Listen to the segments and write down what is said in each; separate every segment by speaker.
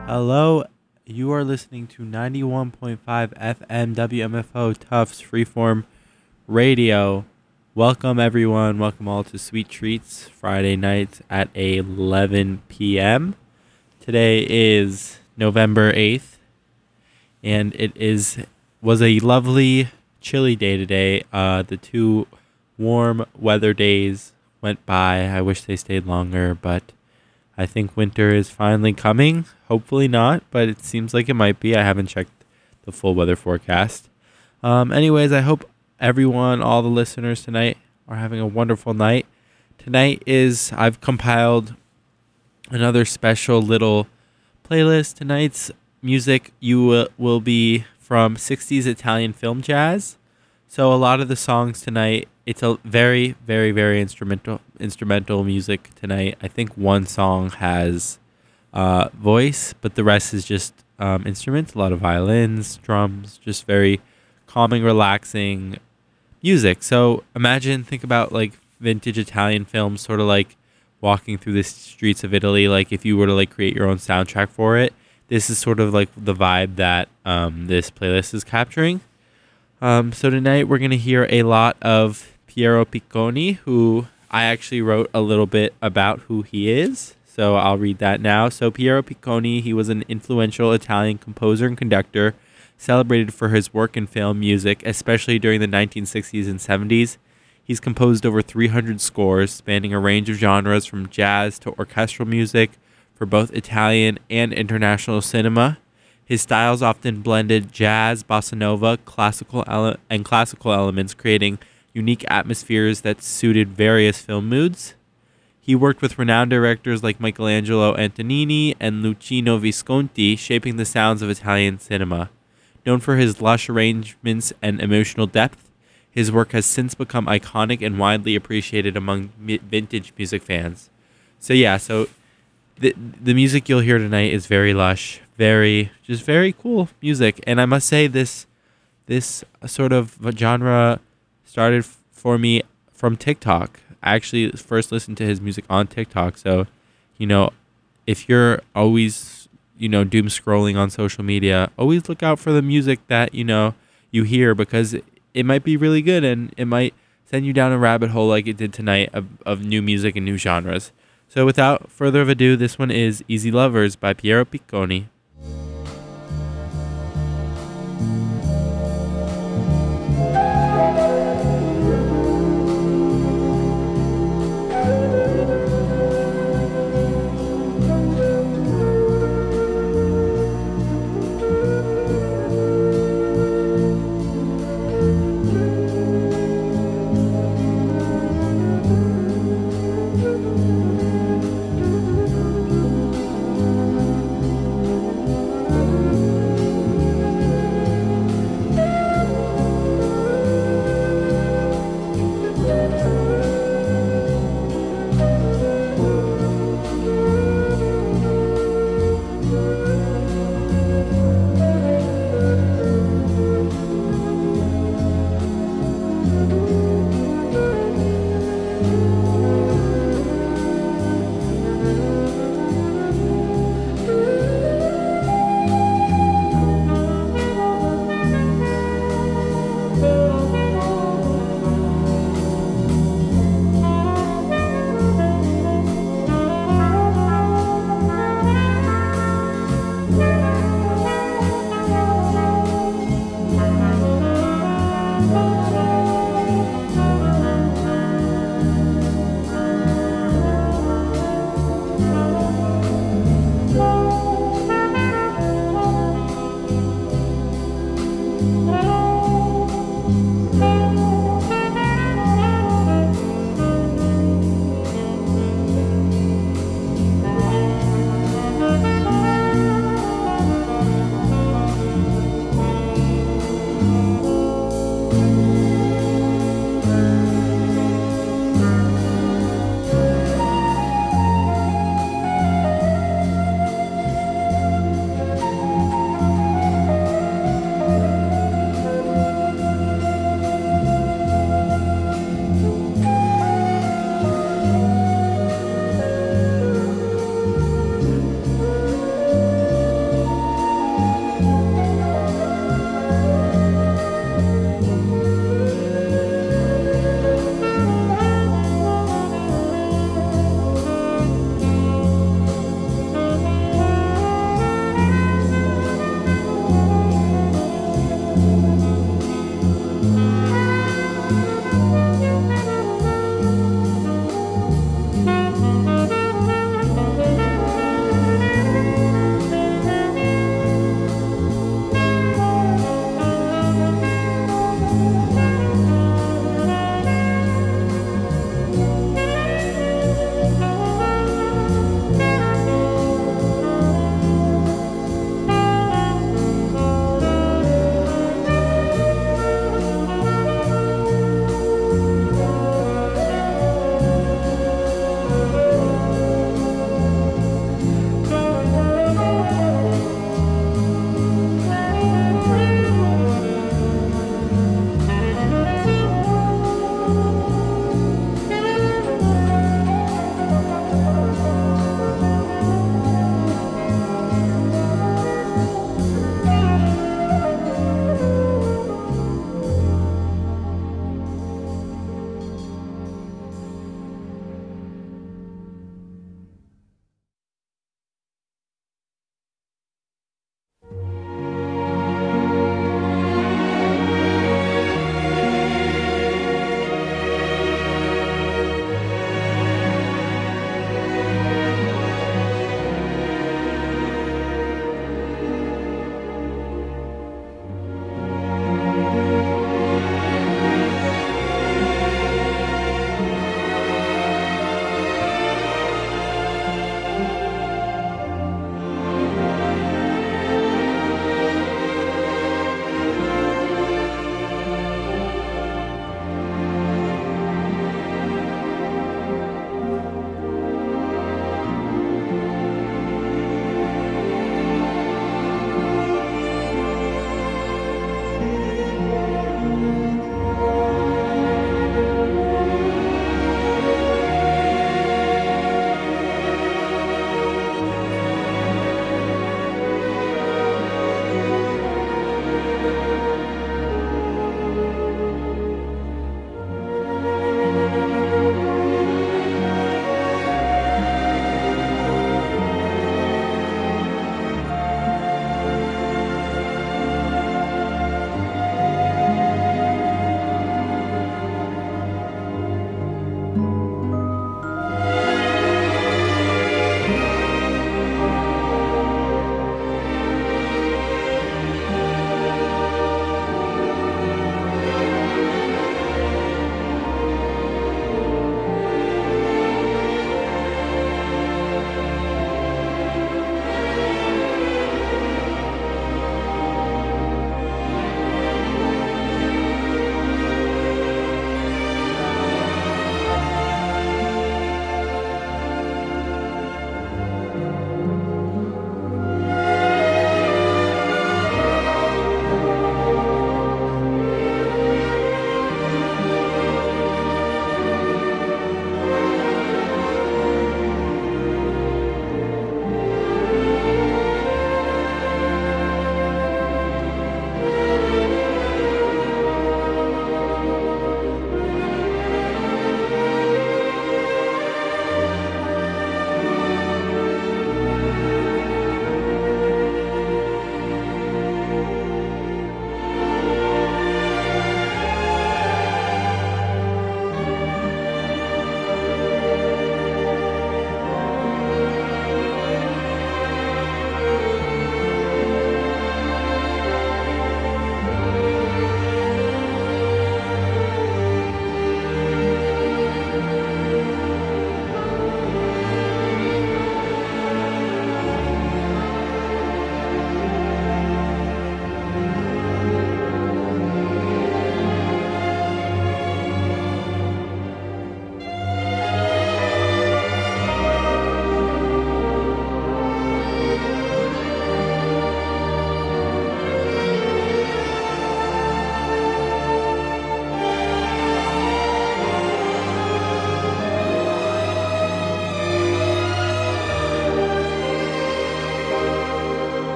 Speaker 1: Hello, you are listening to 91.5 FM WMFO Tufts Freeform Radio. Welcome, everyone. Welcome all to Sweet Treats Friday nights at 11 p.m. Today is November 8th, and was a lovely, chilly day today. The two warm weather days went by. I wish they stayed longer, but I think winter is finally coming. Hopefully not, but it seems like it might be. I haven't checked the full weather forecast. Anyways, I hope everyone, all the listeners tonight, are having a wonderful night. I've compiled another special little playlist. Tonight's music will be from 60s Italian film jazz. So a lot of the songs tonight, it's a very, very, very instrumental music tonight. I think one song has voice, but the rest is just instruments. A lot of violins, drums, just very calming, relaxing music. So think about like vintage Italian films, sort of like walking through the streets of Italy. Like if you were to like create your own soundtrack for it, this is sort of like the vibe that this playlist is capturing. So tonight we're going to hear a lot of Piero Picconi, who I actually wrote a little bit about who he is. So I'll read that now. So Piero Picconi, he was an influential Italian composer and conductor, celebrated for his work in film music, especially during the 1960s and 70s. He's composed over 300 scores, spanning a range of genres from jazz to orchestral music for both Italian and international cinema. His styles often blended jazz, bossa nova, classical elements, creating unique atmospheres that suited various film moods. He worked with renowned directors like Michelangelo Antonioni and Luchino Visconti, shaping the sounds of Italian cinema. Known for his lush arrangements and emotional depth, his work has since become iconic and widely appreciated among vintage music fans. So the music you'll hear tonight is very lush, very cool music. And I must say this sort of genre started for me from TikTok. I actually first listened to his music on TikTok. So, if you're always, doom scrolling on social media, always look out for the music that, you hear, because it might be really good and it might send you down a rabbit hole like it did tonight of new music and new genres. So without further ado, this one is Easy Lovers by Piero Picconi.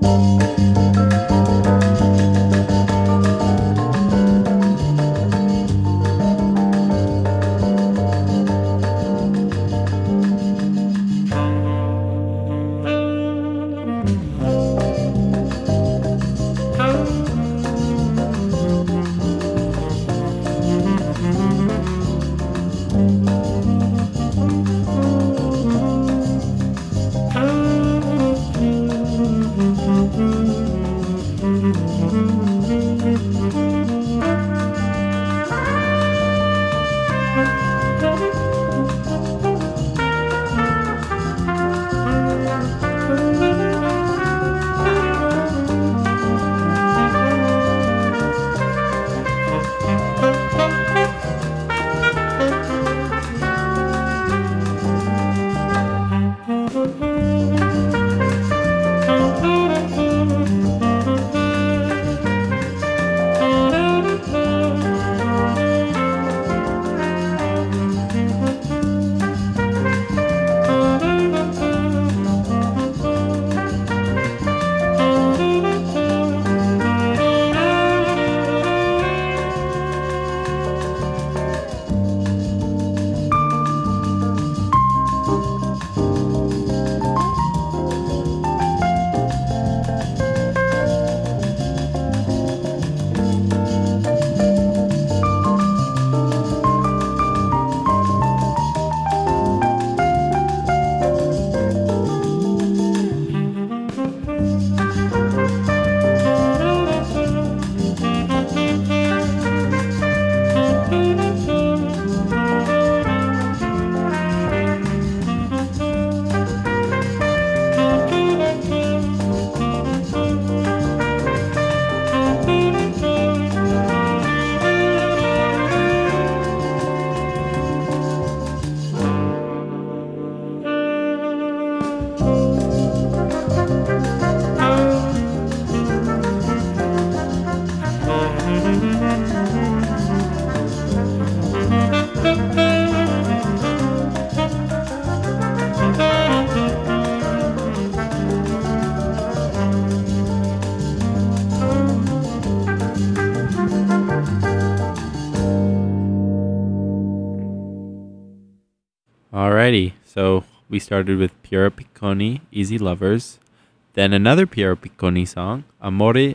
Speaker 1: Alrighty, so we started with Piero Picconi, Easy Lovers. Then another Piero Picconi song, Amore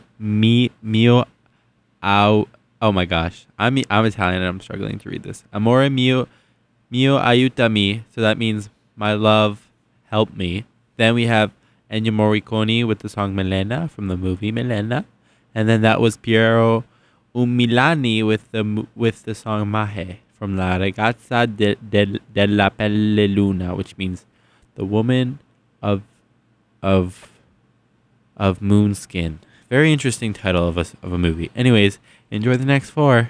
Speaker 1: mio au. Oh my gosh, I'm Italian and I'm struggling to read this. Amore mio aiutami. So that means my love, help me. Then we have Ennio Morricone with the song Milena from the movie Milena, and then that was Piero Umilani with the song Mahe from La Ragazza della Pelle Luna, which means the woman of moon skin. Very interesting title of a movie. Anyways, enjoy the next four.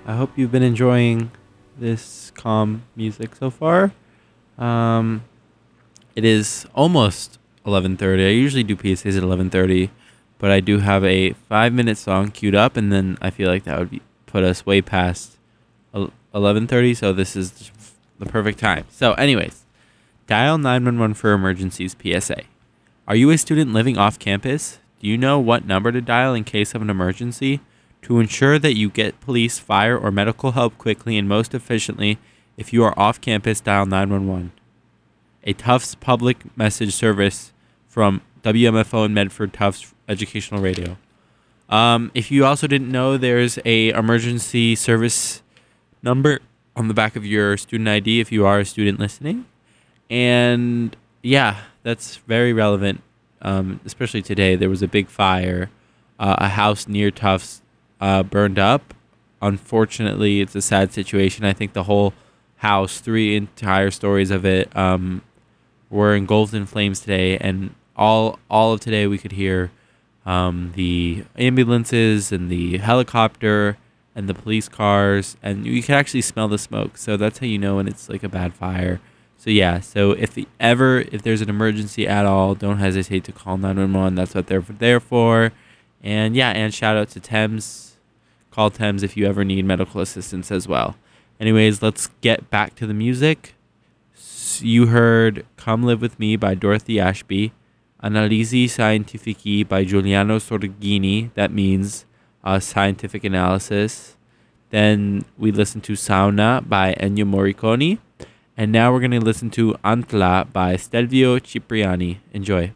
Speaker 1: I hope you've been enjoying this calm music so far. Um, it is almost 11:30. I usually do PSAs at 11:30, but I do have a 5-minute song queued up, and then I feel like that would put us way past 11:30. So this is the perfect time. So, anyways, dial 911 for emergencies. PSA: are you a student living off campus? Do you know what number to dial in case of an emergency? To ensure that you get police, fire, or medical help quickly and most efficiently, if you are off campus, dial 911. A Tufts public message service from WMFO and Medford Tufts Educational Radio. If you also didn't know, there's a emergency service number on the back of your student ID if you are a student listening. And yeah, that's very relevant, especially today. There was a big fire. A house near Tufts burned up. Unfortunately, it's a sad situation. I think the whole house, 3 entire stories of it, were engulfed in flames today. And all of today we could hear the ambulances and the helicopter and the police cars, and you can actually smell the smoke. So that's how you know when it's like a bad fire. So yeah, so if there's an emergency at all, don't hesitate to call 911. That's what they're there for. And yeah, and shout out to Thames. Call Thames if you ever need medical assistance as well. Anyways, let's get back to the music. You heard Come Live With Me by Dorothy Ashby, Analisi Scientifici by Giuliano Sorghini, that means scientific analysis. Then we listened to Sauna by Ennio Morricone. And now we're going to listen to Antla by Stelvio Cipriani. Enjoy.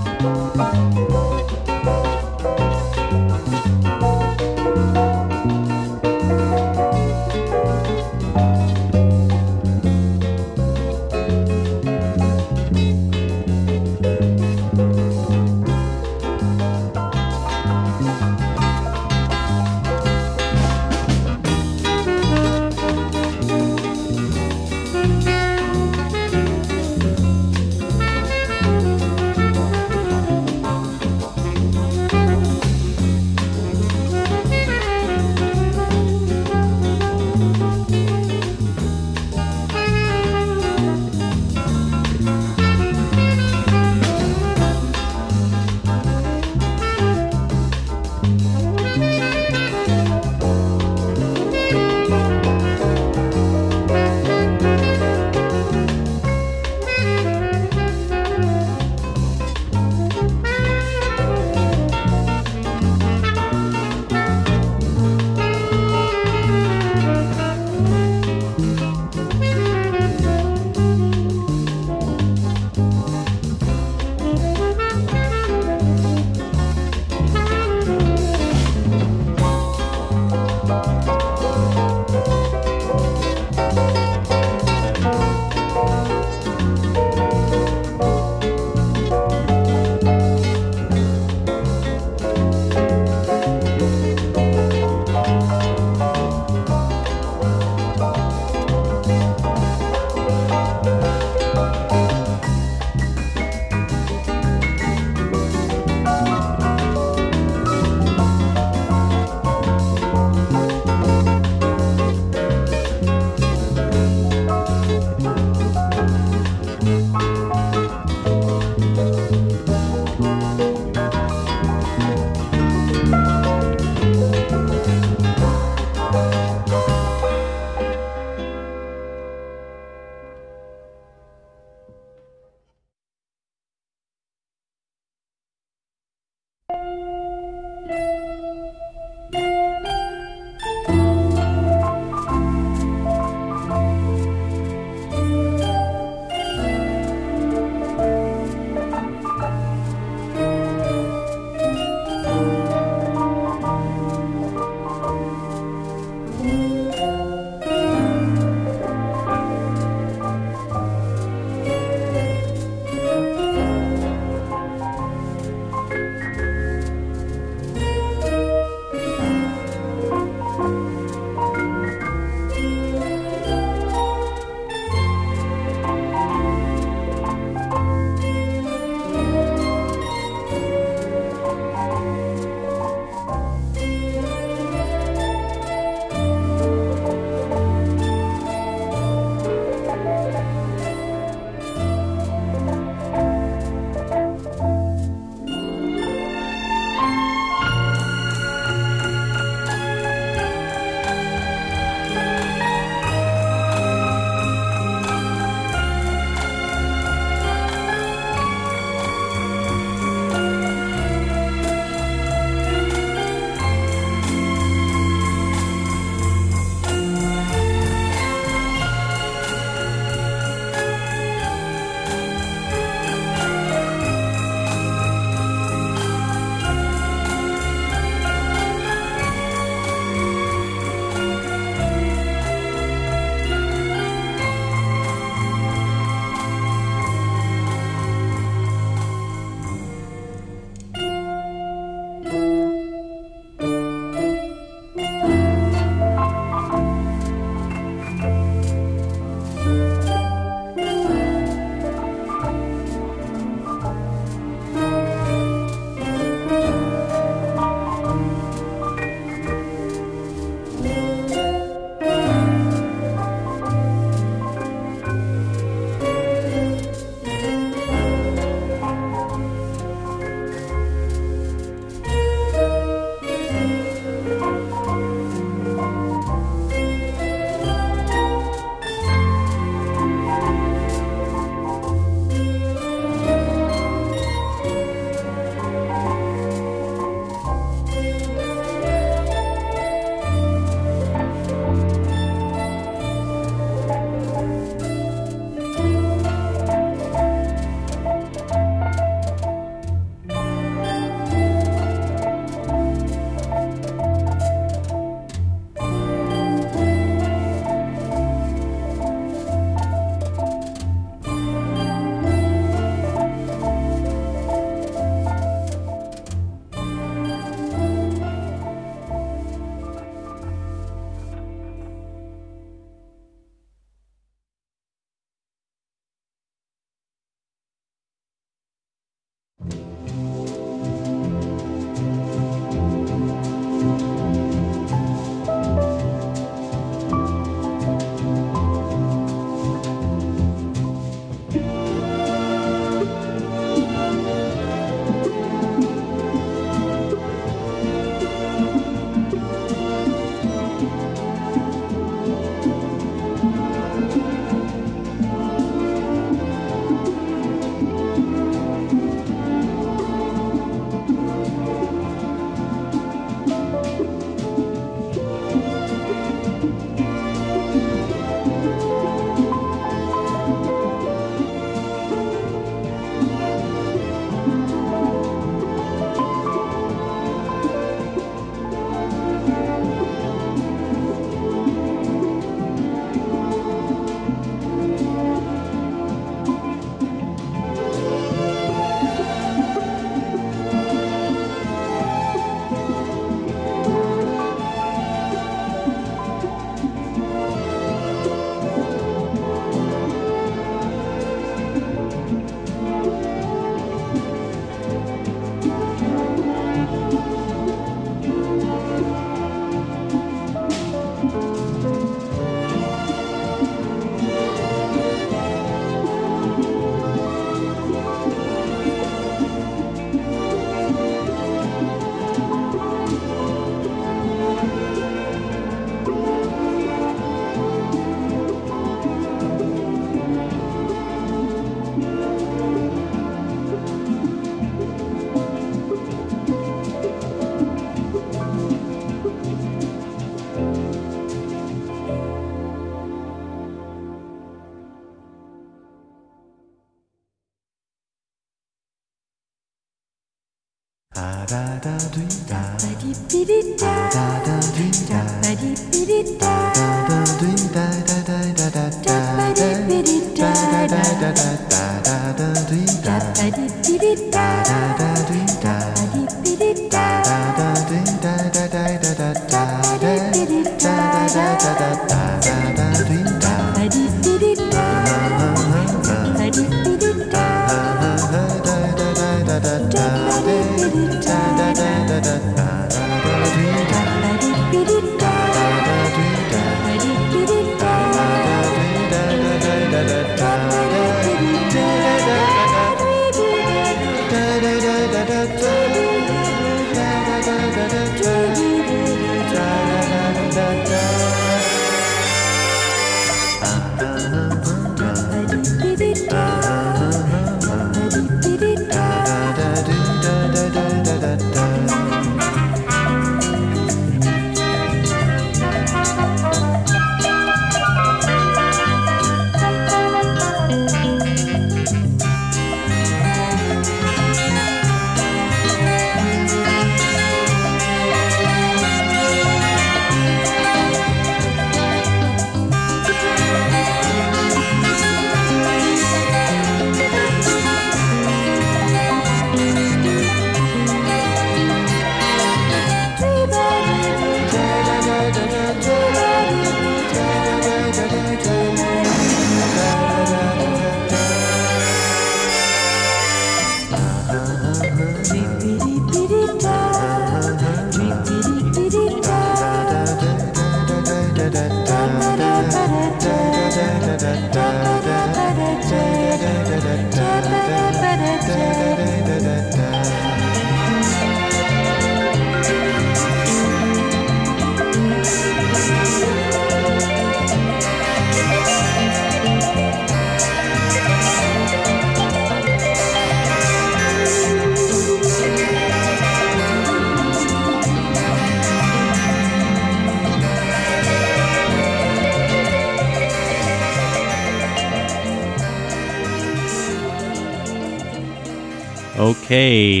Speaker 1: Okay,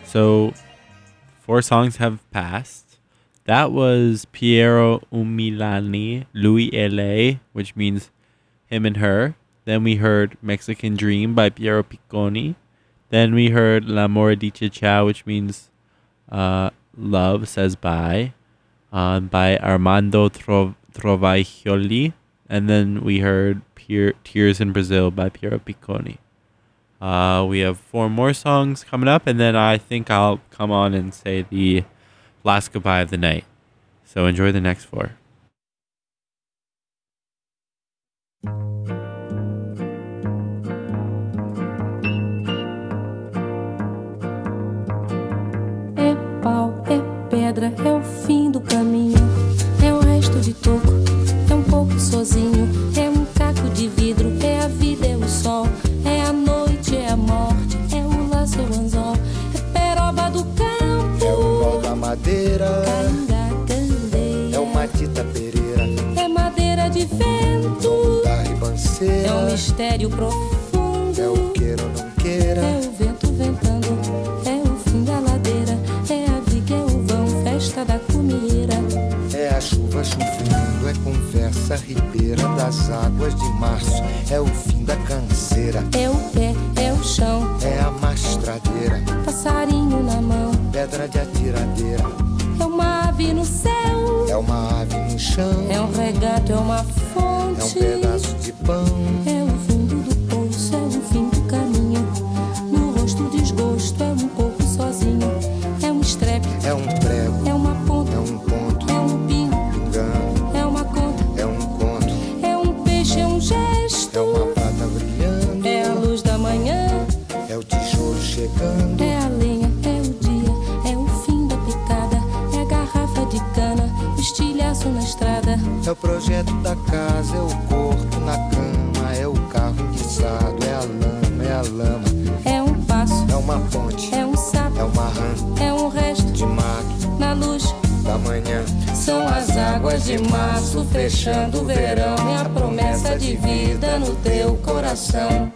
Speaker 1: so 4 songs have passed. That was Piero Umiliani, Lui e Lei, which means him and her. Then we heard Mexican Dream by Piero Picconi. Then we heard L'amore dice ciao, which means love says bye, by Armando Trovaioli. And then we heard Tears in Brazil by Piero Picconi. We have 4 more songs coming up, and then I think I'll come on and say the last goodbye of the night. So enjoy the next 4.
Speaker 2: É pau, é pedra, é o fim do caminho, é o resto de toco, é um pouco sozinho, é um caco de vidro, é a vida, é o sol, é a noite, é a morte, é o laço, é o anzol, é peroba do campo,
Speaker 3: é o nó da madeira,
Speaker 2: Candeia,
Speaker 3: é o Matita Pereira,
Speaker 2: é madeira de vento,
Speaker 3: da ribanceira,
Speaker 2: é um mistério profundo,
Speaker 3: é o queira ou não queira,
Speaker 2: é o vento ventando, é o fim da ladeira, é a viga, é o vão, festa da comieira,
Speaker 3: é a chuva chovendo, é conversa ribeira das águas de março, é o fim da canseira,
Speaker 2: é o pé, é o chão,
Speaker 3: é a mastradeira,
Speaker 2: passarinho na mão,
Speaker 3: pedra de atiradeira,
Speaker 2: é uma ave no céu,
Speaker 3: é uma ave no chão,
Speaker 2: é um regato, é uma fonte,
Speaker 3: é um pedaço de pão,
Speaker 2: é o fundo do poço, é o fim do caminho, no rosto desgosto, é um pouco sozinho, é um estrepe,
Speaker 3: é um prego,
Speaker 2: é uma ponta,
Speaker 3: é um ponto,
Speaker 2: é um pingo,
Speaker 3: pingando,
Speaker 2: é uma conta,
Speaker 3: é um conto,
Speaker 2: é um peixe, é um gesto,
Speaker 3: é uma prata brilhando,
Speaker 2: é a luz da manhã,
Speaker 3: é o tijolo chegando,
Speaker 2: é a lenha, é o dia, é o fim da picada, é a garrafa de cana, o estilhaço na estrada,
Speaker 3: é o projeto da casa, é o corpo na cama, é o carro enguiçado, é a lama,
Speaker 2: é um passo,
Speaker 3: é uma ponte,
Speaker 2: é um sapo,
Speaker 3: é uma rã
Speaker 2: é um resto
Speaker 3: de mato
Speaker 2: na luz,
Speaker 3: da manhã,
Speaker 2: são as águas de março fechando o verão, é a promessa de vida no teu coração.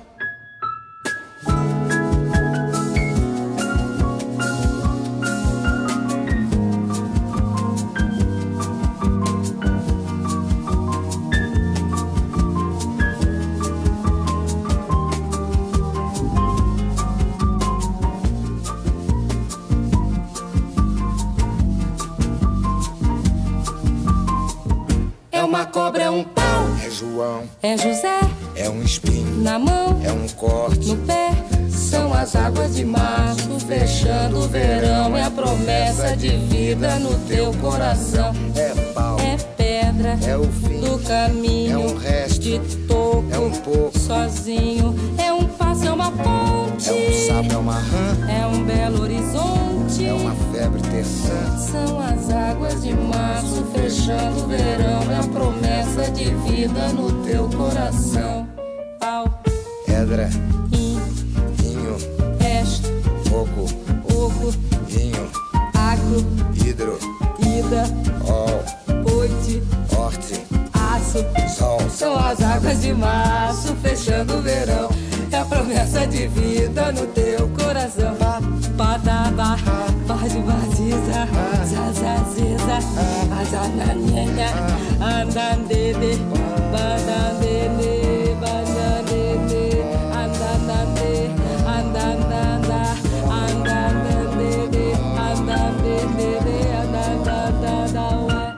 Speaker 2: cobra é um pau.
Speaker 3: É João,
Speaker 2: É José,
Speaker 3: é um espinho,
Speaker 2: na mão,
Speaker 3: é um corte.
Speaker 2: no pé. São as águas de março, fechando o verão. É a promessa de vida no teu coração.
Speaker 3: É pau,
Speaker 2: É pedra,
Speaker 3: é o fim
Speaker 2: do caminho,
Speaker 3: é um resto,
Speaker 2: de toco,
Speaker 3: é um pouco,
Speaker 2: sozinho. É um passo, é uma ponte,
Speaker 3: é um sapo, é uma rã,
Speaker 2: é um belo horizonte.
Speaker 3: é uma febre terçã.
Speaker 2: São as águas de março, fechando o verão. É a promessa de vida no teu coração. Pau,
Speaker 3: Pedra,
Speaker 2: rim,
Speaker 3: vinho,
Speaker 2: resto,
Speaker 3: oco,
Speaker 2: oco,
Speaker 3: vinho,
Speaker 2: agro,
Speaker 3: hidro,
Speaker 2: ida,
Speaker 3: ol,
Speaker 2: oite,
Speaker 3: horte,
Speaker 2: aço.
Speaker 3: sol.
Speaker 2: São as águas de março, fechando o verão. É a promessa de vida no teu coração. Badaba, badibaziza, zazaziza, azananenha, andandede, bandandede, bandandede, andandande, andandanda, andandandede, andandendede, andandandanda, ué.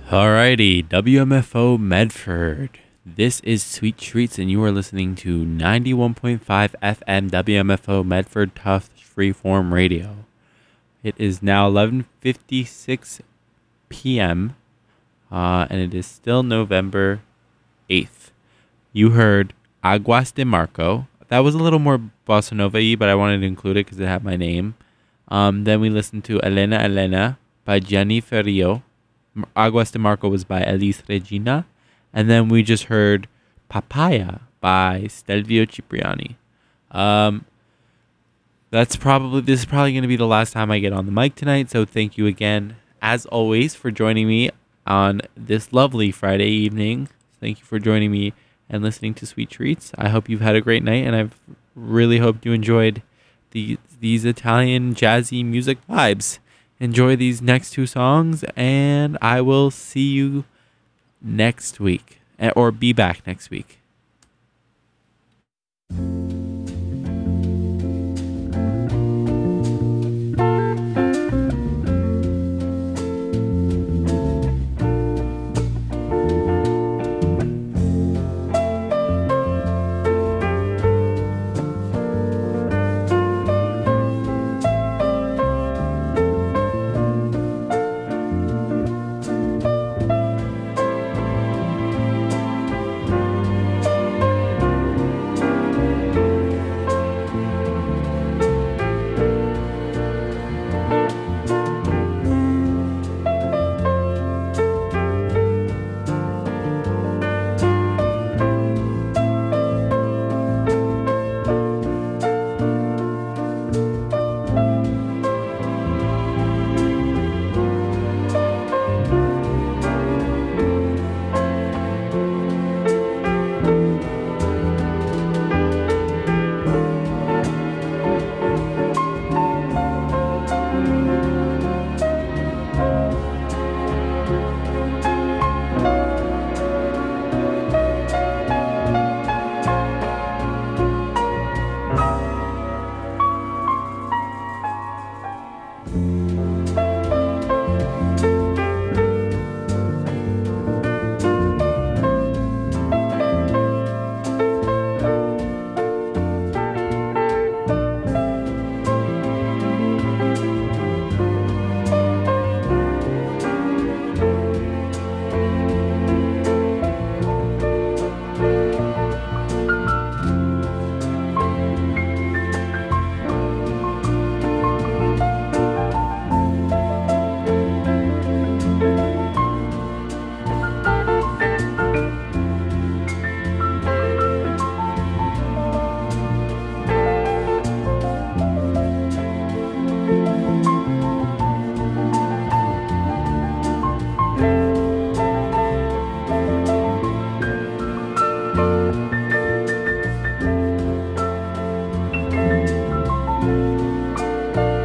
Speaker 1: Alrighty, WMFO Medford. This is Sweet Treats, and you are listening to 91.5 FM WMFO Medford Tufts Freeform Radio. It is now 11:56 p.m., and it is still November 8th. You heard Aguas de Marco. That was a little more bossa nova-y, but I wanted to include it because it had my name. Then we listened to Elena Elena by Gianni Ferrio. Aguas de Marco was by Elis Regina. And then we just heard Papaya by Stelvio Cipriani. This is probably going to be the last time I get on the mic tonight. So thank you again, as always, for joining me on this lovely Friday evening. Thank you for joining me and listening to Sweet Treats. I hope you've had a great night, and I've really hoped you enjoyed these Italian jazzy music vibes. Enjoy these next two songs, and I will see you next week, or be back next week.